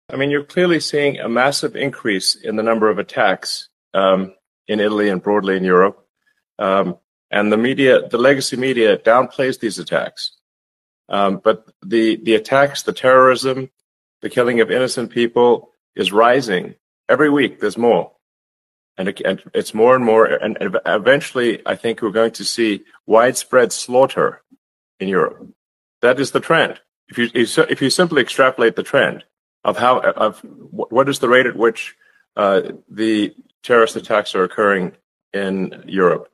I mean, you're clearly seeing a massive increase in the number of attacks in Italy and broadly in Europe. And the media, the legacy media, downplays these attacks. But the attacks, the terrorism, the killing of innocent people is rising. Every week there's more. And it's more and more. And eventually, I think we're going to see widespread slaughter in Europe. That is the trend. If you simply extrapolate the trend of what is the rate at which the terrorist attacks are occurring in Europe,